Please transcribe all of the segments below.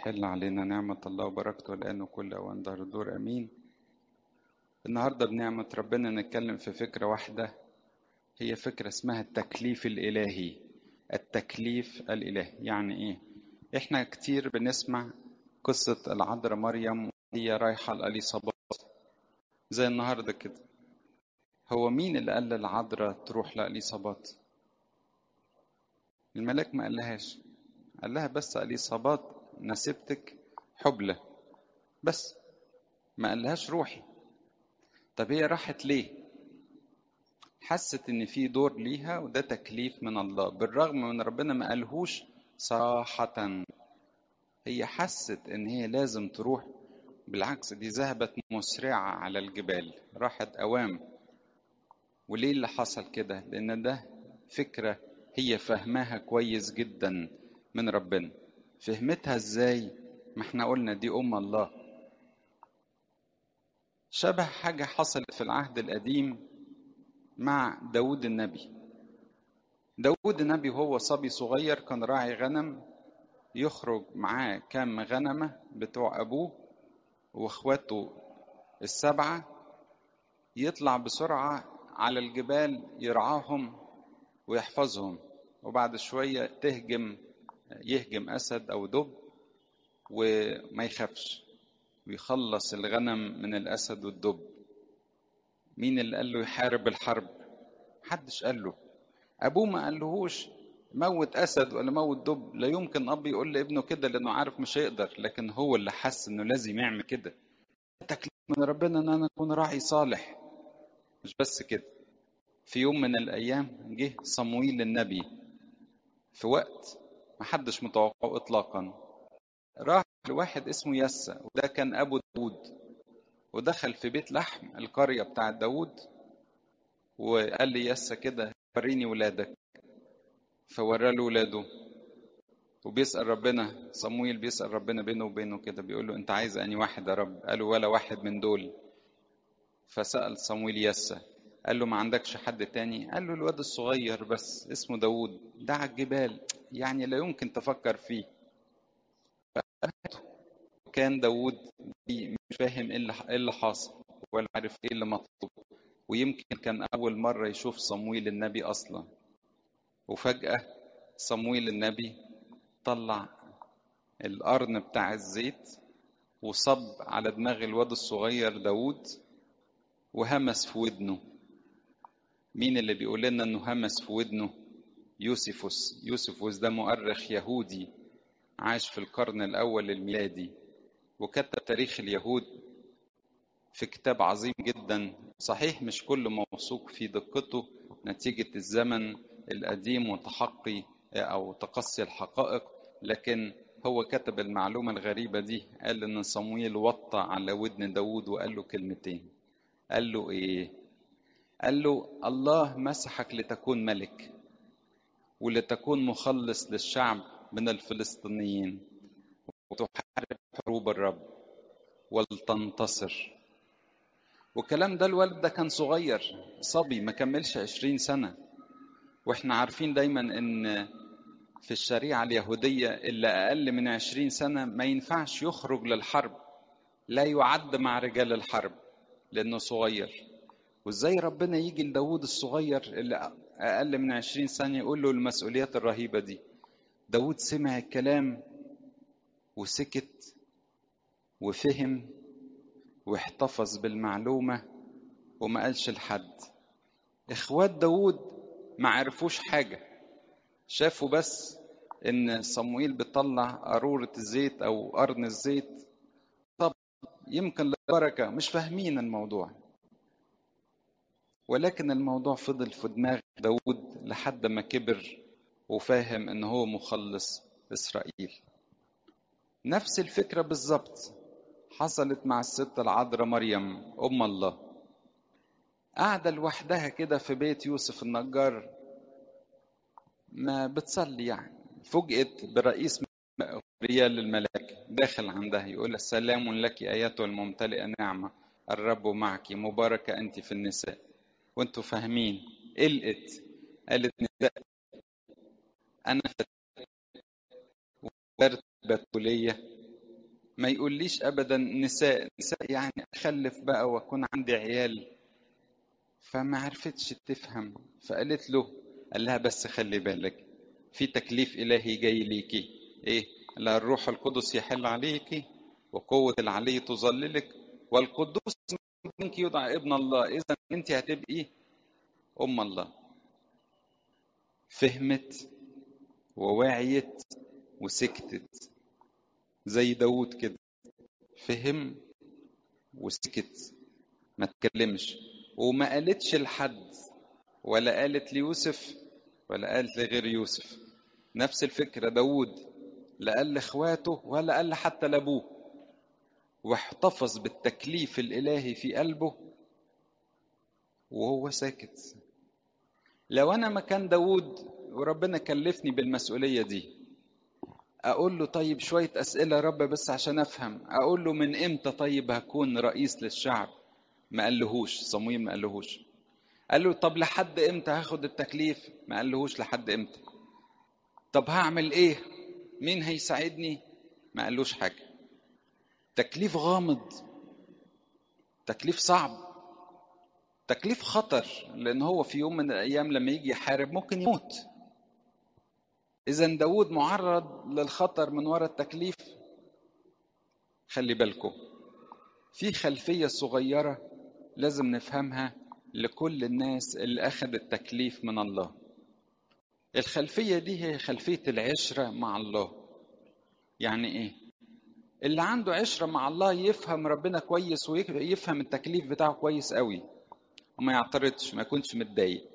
تحل علينا نعمة الله وبركته الآن وكل أوان دهر الدور أمين. النهاردة بنعمة ربنا نتكلم في فكرة واحدة، هي فكرة اسمها التكليف الإلهي. التكليف الإلهي يعني إيه؟ إحنا كتير بنسمع قصة العذراء مريم وهي رايحة لإليصابات زي النهاردة كده. هو مين اللي قال للعذراء تروح لإليصابات؟ الملاك ما قالهاش، قال لها بس إليصابات نسيبتك حبلى بس، ما قالهاش روحي. طب هي راحت ليه؟ حست ان في دور ليها وده تكليف من الله، بالرغم من ربنا ما قالهوش صراحة. هي حست ان هي لازم تروح، بالعكس دي ذهبت مسرعة على الجبال، راحت اوام. وليه اللي حصل كده؟ لان ده فكرة هي فهمها كويس جدا من ربنا. فهمتها ازاي؟ ما احنا قلنا دي الله. شبه حاجة حصلت في العهد القديم مع داود النبي. داود النبي وهو صبي صغير كان راعي غنم، يخرج معاه كام غنمة بتوع أبوه وإخواته السبعة، يطلع بسرعة على الجبال يرعاهم ويحفظهم، وبعد شوية يهجم أسد أو دب وما يخافش ويخلص الغنم من الأسد والدب. مين اللي قال له يحارب الحرب؟ محدش قال له. أبوه ما قالهوش موت أسد ولا موت دب، لا يمكن أب يقول لابنه كده لأنه عارف مش هيقدر، لكن هو اللي حس إنه لازم يعمل كده. تكليف من ربنا إن أنا أكون راعي صالح. مش بس كده، في يوم من الأيام جه صمويل النبي في وقت محدش متوقعه إطلاقا. راح لواحد اسمه يسى، وده كان أبو داود، ودخل في بيت لحم القرية بتاع داود وقال لي يسى كده وريني ولادك. فورى له ولاده وبيسأل ربنا. صمويل بيسأل ربنا بينه وبينه كده، بيقول له انت عايز اني واحد يا رب؟ قال له ولا واحد من دول. فسأل صمويل يسى، قال له ما عندكش حد تاني؟ قال له الواد الصغير بس اسمه داود، ده على الجبال يعني لا يمكن تفكر فيه. كان داود مش فاهم ايه اللي حاصل ولا عارف ايه اللي مطلوب، ويمكن كان اول مرة يشوف صمويل النبي اصلا. وفجأة صمويل النبي طلع القرن بتاع الزيت وصب على دماغ الواد الصغير داود وهمس في ودنه. مين اللي بيقول لنا انه همس في ودنه؟ يوسفوس ده مؤرخ يهودي عاش في القرن الاول الميلادي، وكتب تاريخ اليهود في كتاب عظيم جدا. صحيح مش كل موثوق في دقته نتيجة الزمن القديم وتحقي او تقصي الحقائق، لكن هو كتب المعلومة الغريبة دي. قال ان صمويل وطى على ودن داود وقال له كلمتين. قال له ايه؟ قال له الله مسحك لتكون ملك ولتكون مخلص للشعب من الفلسطينيين وتحارب حروب الرب ولتنتصر. والكلام ده الولد ده كان صغير صبي ما كملش 20 سنة. واحنا عارفين دايما ان في الشريعة اليهودية اللي اقل من 20 سنة ما ينفعش يخرج للحرب، لا يعد مع رجال الحرب لانه صغير. وازاي ربنا يجي لداود الصغير اللي اقل من 20 سنة يقول له المسؤوليات الرهيبة دي؟ داود سمع الكلام وسكت وفهم واحتفظ بالمعلومة وما قالش لحد. اخوات داود ما عرفوش حاجة، شافوا بس ان صموئيل بيطلع قارورة الزيت او قرن الزيت، طب يمكن للبركة، مش فاهمين الموضوع. ولكن الموضوع فضل في دماغ داود لحد ما كبر وفاهم ان هو مخلص اسرائيل. نفس الفكرة بالظبط حصلت مع الست العذراء مريم الله. قاعدة لوحدها كده في بيت يوسف النجار ما بتصلي يعني، فوجئت برئيس ريال الملاك داخل عندها يقول السلام لك ايتها الممتلئة نعمة الرب معك مباركة انت في النساء. وانتوا فاهمين قلقت، قالت نداء انا فتاة بتولية ما يقوليش ابدا نساء يعني اخلف بقى واكون عندي عيال. فما عرفتش تفهم، فقالت له، قال لها بس خلي بالك في تكليف الهي جاي ليكي. ايه؟ لا، الروح القدس يحل عليكي وقوة العلي تظللك والقدوس منك يدعى ابن الله. اذا انت هتبقي ام الله. فهمت ووعيت وسكتت زي داود كده، فهم وسكت، ما تكلمش وما قالتش لحد، ولا قالت ليوسف ولا قالت لغير يوسف. نفس الفكرة داود، لا قال لاخواته ولا قال حتى لابوه، واحتفظ بالتكليف الإلهي في قلبه وهو ساكت. لو أنا مكان داود وربنا كلفني بالمسؤولية دي، أقول له طيب شوية أسئلة يا رب بس عشان أفهم. أقول له من إمتى طيب هكون رئيس للشعب؟ ما قالهوش. صمويل ما قالهوش. قال له طب لحد إمتى هاخد التكليف؟ ما قالهوش لحد إمتى. طب هعمل إيه؟ مين هيساعدني؟ ما قالوش حاجة. تكليف غامض، تكليف صعب، تكليف خطر، لأن هو في يوم من الأيام لما يجي يحارب ممكن يموت. إذا داود معرض للخطر من وراء التكليف. خلي بالكم، في خلفية صغيرة لازم نفهمها لكل الناس اللي أخذت تكليف من الله. الخلفية دي هي خلفية العشرة مع الله. يعني إيه؟ اللي عنده عشرة مع الله يفهم ربنا كويس ويفهم التكليف بتاعه كويس قوي وما يعترضش، ما يكونش متضايق.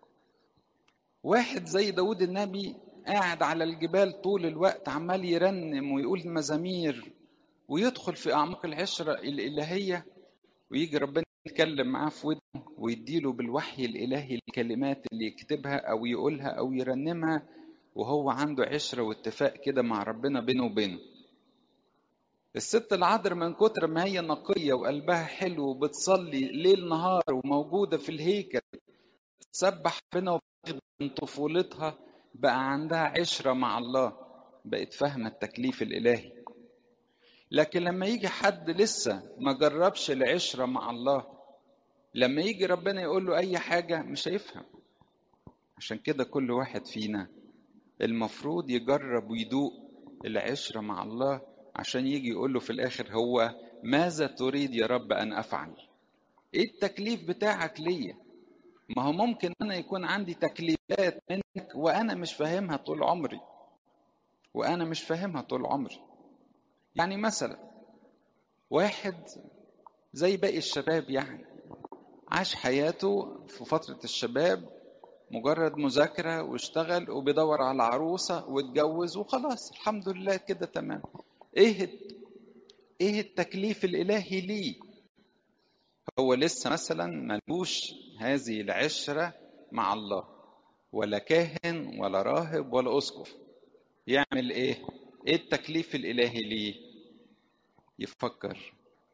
واحد زي داود النبي قاعد على الجبال طول الوقت عمال يرنم ويقول مزامير ويدخل في أعماق العشرة الإلهية، ويجي ربنا يتكلم معاه في ودنه ويديله بالوحي الإلهي الكلمات اللي يكتبها أو يقولها أو يرنمها، وهو عنده عشرة واتفاق كده مع ربنا بينه وبينه. الست العذراء من كتر ما هي نقية وقلبها حلو وبتصلي ليل نهار وموجودة في الهيكل تسبح ربنا من طفولتها، بقى عندها عشرة مع الله، بقت فاهمة التكليف الإلهي. لكن لما يجي حد لسه ما جربش العشرة مع الله، لما يجي ربنا يقول له أي حاجة مش هيفهم. عشان كده كل واحد فينا المفروض يجرب ويدوق العشرة مع الله، عشان يجي يقول له في الآخر هو ماذا تريد يا رب أن أفعل؟ إيه التكليف بتاعك ليا؟ ما هو ممكن أنا يكون عندي تكليفات منك وأنا مش فاهمها طول عمري، وأنا مش فاهمها طول عمري. يعني مثلا واحد زي باقي الشباب، يعني عاش حياته في فترة الشباب مجرد مذاكرة واشتغل وبيدور على عروسة واتجوز وخلاص الحمد لله كده تمام. ايه التكليف الإلهي ليه؟ هو لسه مثلا ملوش هذه العشرة مع الله، ولا كاهن ولا راهب ولا أسقف. يعمل ايه التكليف الإلهي ليه؟ يفكر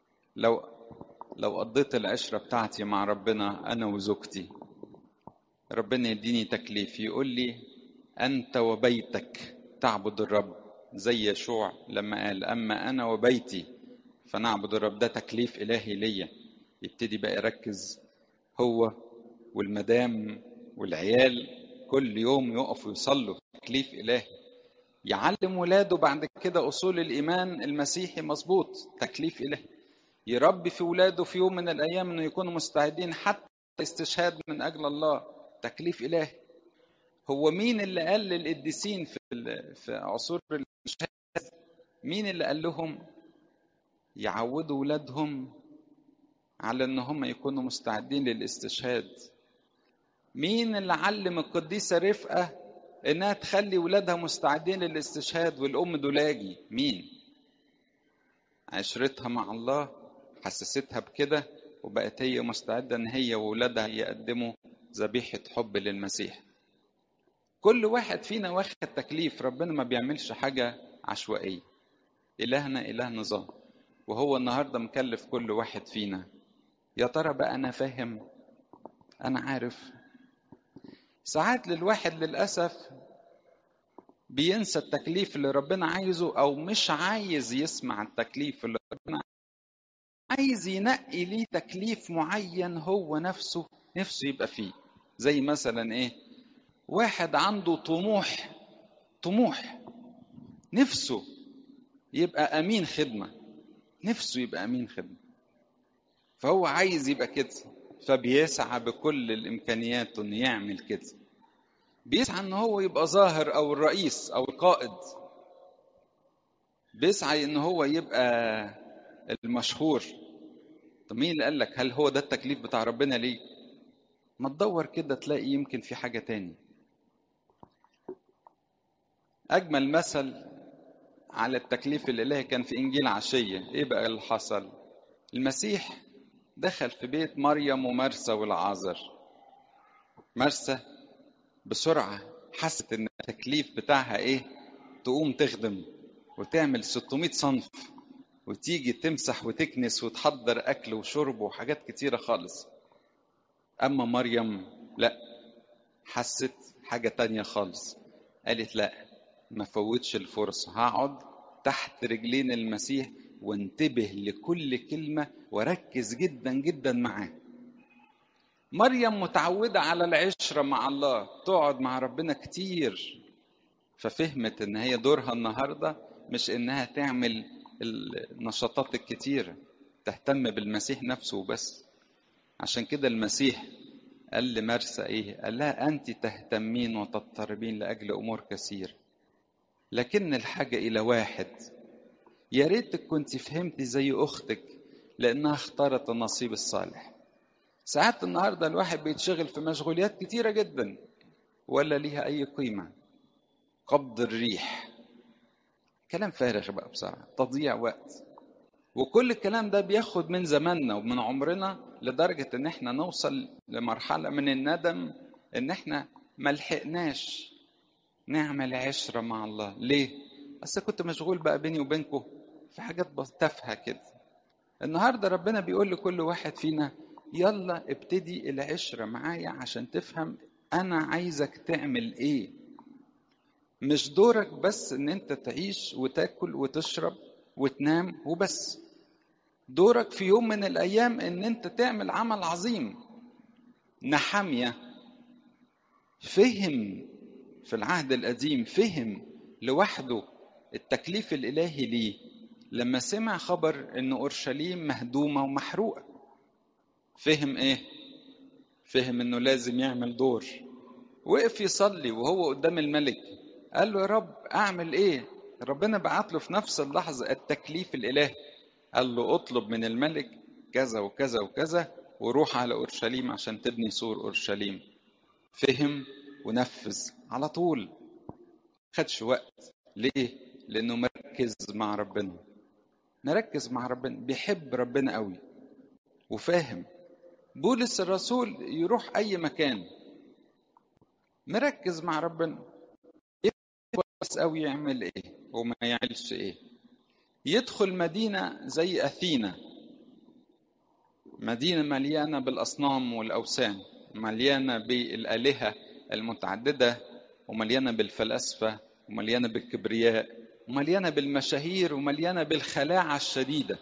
لو قضيت العشرة بتاعتي مع ربنا أنا وزوجتي، ربنا يديني تكليف يقول لي أنت وبيتك تعبد الرب، زي يشوع لما قال أما أنا وبيتي فنعبد الرب. ده تكليف إلهي ليا. يبتدي بقى يركز هو والمدام والعيال كل يوم يقفوا يصلوا، تكليف إلهي. يعلم ولاده بعد كده أصول الإيمان المسيحي مظبوط، تكليف إلهي. يربي في ولاده في يوم من الأيام أنه يكونوا مستعدين حتى استشهاد من أجل الله، تكليف إلهي. هو مين اللي قال للقديسين في عصور الاستشهاد؟ مين اللي قال لهم يعودوا ولادهم على ان هم يكونوا مستعدين للاستشهاد؟ مين اللي علم القديسة رفقة انها تخلي ولادها مستعدين للاستشهاد والام دولاجي؟ مين؟ عشرتها مع الله حسستها بكده، وبقت هي مستعدة ان هي وولادها يقدموا ذبيحة حب للمسيح. كل واحد فينا واخد تكليف. ربنا ما بيعملش حاجة عشوائية. إلهنا إله نظام، وهو النهاردة مكلف كل واحد فينا. يا ترى بقى أنا فاهم؟ أنا عارف؟ ساعات للواحد للأسف بينسى التكليف اللي ربنا عايزه، او مش عايز يسمع التكليف اللي ربنا عايز ينقي ليه تكليف معين هو نفسه يبقى فيه. زي مثلا ايه؟ واحد عنده طموح نفسه يبقى امين خدمة، فهو عايز يبقى كده، فبيسعى بكل الامكانيات انه يعمل كده، بيسعى ان هو يبقى ظاهر او الرئيس او القائد، بيسعى ان هو يبقى المشهور. طب مين اللي قال لك هل هو ده التكليف بتاع ربنا ليه؟ ما تدور كده تلاقي يمكن في حاجة تاني. اجمل مثل على التكليف الالهي كان في انجيل عشية. ايه بقى اللي حصل؟ المسيح دخل في بيت مريم ومرسى والعازر. مرسى بسرعة حست ان التكليف بتاعها ايه؟ تقوم تخدم وتعمل 600 صنف وتيجي تمسح وتكنس وتحضر اكل وشرب وحاجات كتيرة خالص. اما مريم لا، حست حاجة تانية خالص. قالت لا، ما فوتش الفرصة، هقعد تحت رجلين المسيح وانتبه لكل كلمة وركز جدا جدا معاه. مريم متعودة على العشرة مع الله، تقعد مع ربنا كتير، ففهمت ان هي دورها النهاردة مش انها تعمل النشاطات الكتيرة، تهتم بالمسيح نفسه وبس. عشان كده المسيح قال لمرسى ايه؟ قال لها انت تهتمين وتضطربين لاجل امور كثير، لكن الحاجة الى واحد. يا ريتك كنت فهمتي زي اختك لانها اختارت النصيب الصالح. ساعات النهاردة الواحد بيتشغل في مشغوليات كتيرة جدا ولا ليها اي قيمة، قبض الريح، كلام فارغ بقى بصراحة، تضييع وقت. وكل الكلام ده بياخد من زماننا ومن عمرنا لدرجة ان احنا نوصل لمرحلة من الندم ان احنا ملحقناش نعمل عشرة مع الله. ليه؟ بس كنت مشغول بقى بيني وبينكم في حاجات تافهة كده. النهاردة ربنا بيقول لكل واحد فينا يلا ابتدي العشرة معايا عشان تفهم انا عايزك تعمل ايه. مش دورك بس ان انت تعيش وتاكل وتشرب وتنام وبس، دورك في يوم من الايام ان انت تعمل عمل عظيم. نحمية فهم في العهد القديم، فهم لوحده التكليف الالهي ليه لما سمع خبر ان اورشليم مهدومة ومحروقة. فهم ايه؟ فهم انه لازم يعمل دور. وقف يصلي وهو قدام الملك، قال له يا رب اعمل ايه؟ ربنا بعت له في نفس اللحظة التكليف الالهي، قال له اطلب من الملك كذا وكذا وكذا وروح على اورشليم عشان تبني سور اورشليم. فهم ونفذ على طول، خدش وقت. ليه؟ لانه مركز مع ربنا، بيحب ربنا قوي وفاهم. بولس الرسول يروح اي مكان مركز مع ربنا، كويس قوي يعمل ايه وما يعملش ايه. يدخل مدينة زي أثينا، مدينة مليانة بالأصنام والأوثان، مليانة بالآلهة المتعددة، ومليانة بالفلاسفة، ومليانة بالكبرياء، ومليانة بالمشاهير، ومليانة بالخلاعة الشديدة.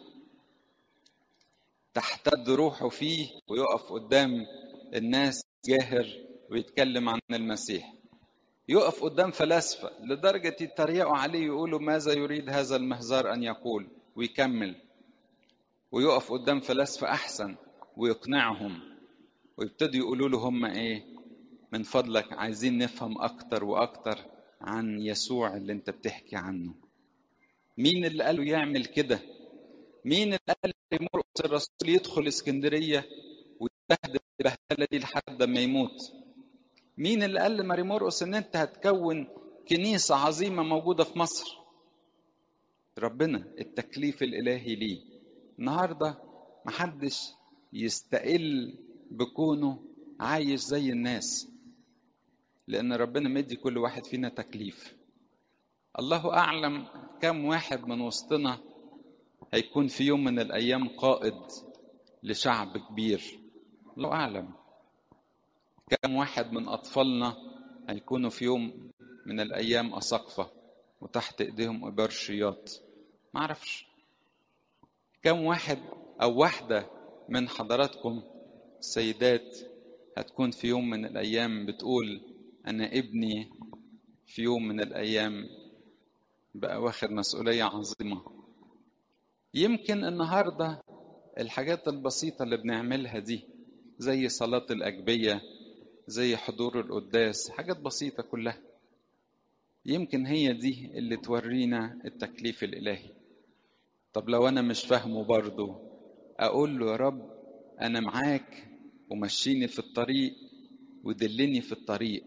تحتد روحه فيه ويقف قدام الناس جاهر ويتكلم عن المسيح. يقف قدام فلاسفة لدرجة يتريقوا عليه، يقولوا ماذا يريد هذا المهزار أن يقول، ويكمل. ويقف قدام فلاسفة أحسن ويقنعهم، ويبتدوا يقولوا له هم إيه؟ من فضلك عايزين نفهم أكتر وأكتر عن يسوع اللي أنت بتحكي عنه. مين اللي قاله يعمل كده؟ مين اللي قال مرقس الرسول يدخل اسكندرية ويبهدل البهدلة دي لحد ما يموت؟ مين اللي قال لماري مرقس إن أنت هتكون كنيسة عظيمة موجودة في مصر؟ ربنا، التكليف الإلهي ليه. النهاردة محدش يستقل بكونه عايش زي الناس، لأن ربنا مدي كل واحد فينا تكليف. الله أعلم كم واحد من وسطنا هيكون في يوم من الأيام قائد لشعب كبير. الله أعلم كم واحد من أطفالنا هيكونوا في يوم من الأيام أساقفة وتحت إيديهم إبرشيات؟ معرفش. كم واحد أو واحدة من حضراتكم السيدات هتكون في يوم من الأيام بتقول أنا ابني في يوم من الأيام بقى واخد مسؤولية عظيمة؟ يمكن النهاردة الحاجات البسيطة اللي بنعملها دي زي صلاة الأجبية، زي حضور القداس، حاجات بسيطة كلها، يمكن هي دي اللي تورينا التكليف الإلهي. طب لو أنا مش فاهمه برضه، أقول له يا رب أنا معاك ومشيني في الطريق ودلني في الطريق.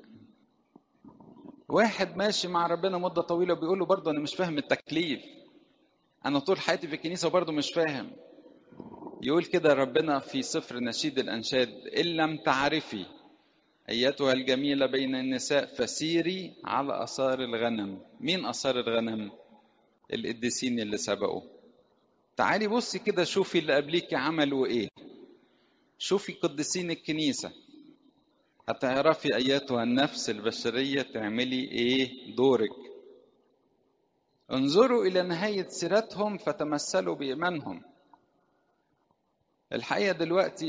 واحد ماشي مع ربنا مدة طويلة وبيقول له برضه أنا مش فاهم التكليف، أنا طول حياتي في الكنيسة وبرضه مش فاهم. يقول كده ربنا في سفر نشيد الأنشاد: إن لم تعرفي أيتها الجميلة بين النساء فسيري على آثار الغنم. مين آثار الغنم؟ القديسين اللي سبقوا. تعالي بصي كده شوفي اللي قبليك عملوا إيه، شوفي قديسين الكنيسة، هتعرفي أيتها النفس البشرية تعملي إيه دورك. انظروا إلى نهاية سيرتهم فتمثلوا بإيمانهم. الحقيقة دلوقتي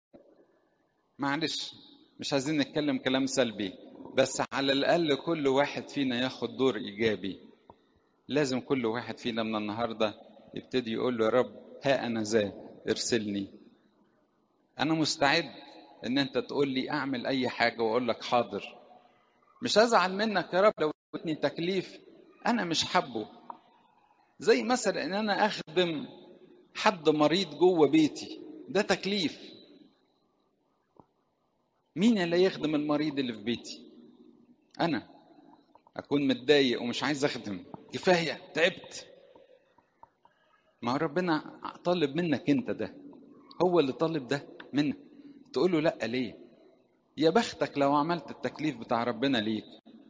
معلش مش عايزين نتكلم كلام سلبي، بس على الأقل كل واحد فينا ياخد دور إيجابي. لازم كل واحد فينا من النهاردة يبتدي يقول له يا رب ها أنا ذا ارسلني. أنا مستعد إن أنت تقول لي أعمل أي حاجة وأقول لك حاضر. مش هزعل منك يا رب لو ادتني تكليف أنا مش حبه، زي مثلا إن أنا أخدم حد مريض جوه بيتي، ده تكليف. مين اللي يخدم المريض اللي في بيتي؟ أنا أكون متضايق ومش عايز أخدم، كفاية تعبت. ما هو ربنا طالب منك أنت ده، هو اللي طالب ده منك، تقول له لأ ليه؟ يا بختك لو عملت التكليف بتاع ربنا ليك،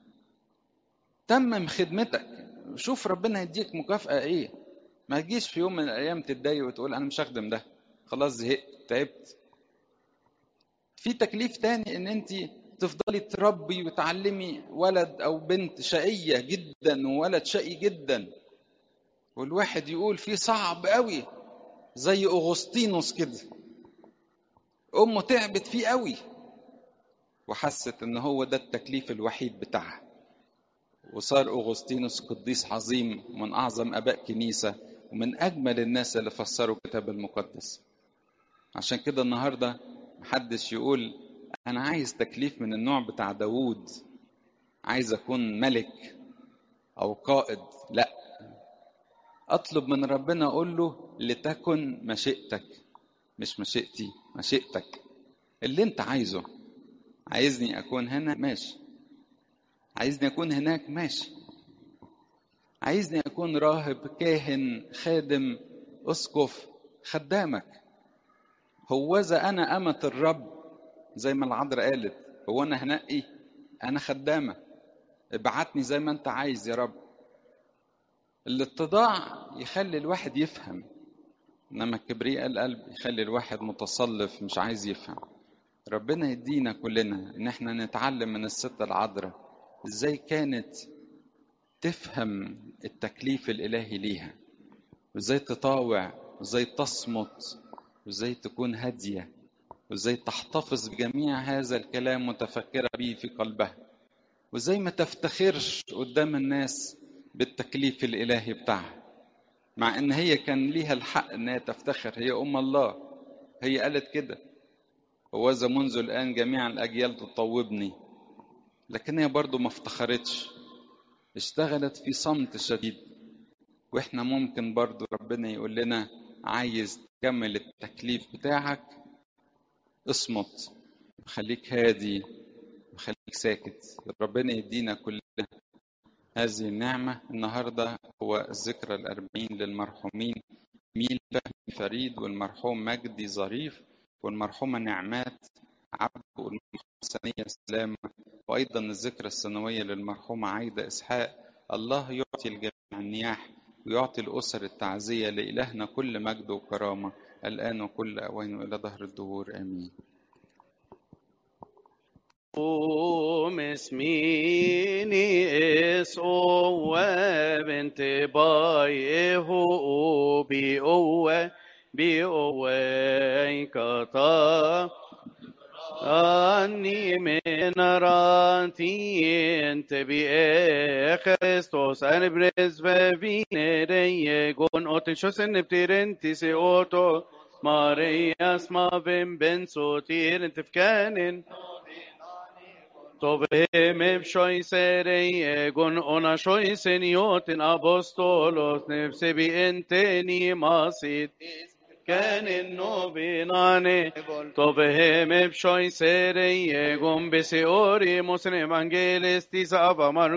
تمم خدمتك، شوف ربنا يديك مكافأة إيه. ما تجيش في يوم من الأيام تتضايق وتقول أنا مش هخدم ده، خلاص زهقت تعبت. في تكليف تاني إن أنت تفضلي تربي وتعلمي ولد أو بنت شقية جدا وولد شقي جدا، والواحد يقول فيه صعب قوي زي أغسطينوس كده، أمه تعبت فيه قوي وحست إن هو ده التكليف الوحيد بتاعها، وصار أغسطينوس قديس عظيم من أعظم آباء كنيسة ومن أجمل الناس اللي فسروا الكتاب المقدس. عشان كده النهاردة محدش يقول أنا عايز تكليف من النوع بتاع داوود، عايز أكون ملك أو قائد، لا، أطلب من ربنا أقول له لتكن مشيئتك، مش مشيئتي، مشيئتك اللي أنت عايزه. عايزني أكون هنا ماشي، عايزني أكون هناك ماشي، عايزني أكون راهب كاهن خادم أسقف خدامك. هوذا أنا أمة الرب، زي ما العذراء قالت، هو أنا هنقي؟ أنا خدامة، ابعتني زي ما أنت عايز يا رب. الاتضاع يخلي الواحد يفهم، إنما كبرياء القلب يخلي الواحد متصلف مش عايز يفهم. ربنا يدينا كلنا إن احنا نتعلم من الست العذراء إزاي كانت تفهم التكليف الإلهي ليها، وإزاي تطاوع، وإزاي تصمت، وإزاي تكون هادية، وإزاي تحتفظ بجميع هذا الكلام متفكرة به في قلبها، وإزاي ما تفتخرش قدام الناس بالتكليف الإلهي بتاعها، مع إن هي كان ليها الحق إنها تفتخر، هي أم الله، هي قالت كده هوذا منذ الآن جميع الأجيال تطوبني. لكن هي برضو ما افتخرتش، اشتغلت في صمت شديد. واحنا ممكن برضو ربنا يقول لنا عايز تكمل التكليف بتاعك، اصمت، خليك هادي وخليك ساكت. ربنا يدينا كلنا هذه النعمة. النهاردة هو الذكرى 40 للمرحومين ميل فهمي فريد، والمرحوم مجدي ظريف، والمرحومة نعمات عبد، والمرحومة سنية سلام، وأيضا الذكرى السنوية للمرحومة عايدة إسحاق. الله يعطي الجميع النياح ويعطي الأسر التعزية. لإلهنا كل مجد وكرامة الآن وكل أوان وإلى دهر الدهور آمين. اسميني اسوى بنت بايه بيقوة كتا أني من رانتي انت بإخرستوس أنا برز ببين ريقون أوتن شو سن بتيرنتي سي أوتو ماريا اسما بن سوتير انت فكانن Tobem shoy serei gon ona shoy seniotin apostolos nefsebi enteni masit كان نوبيناني Tobem shoy serei gon beseori mosne evangelistis ava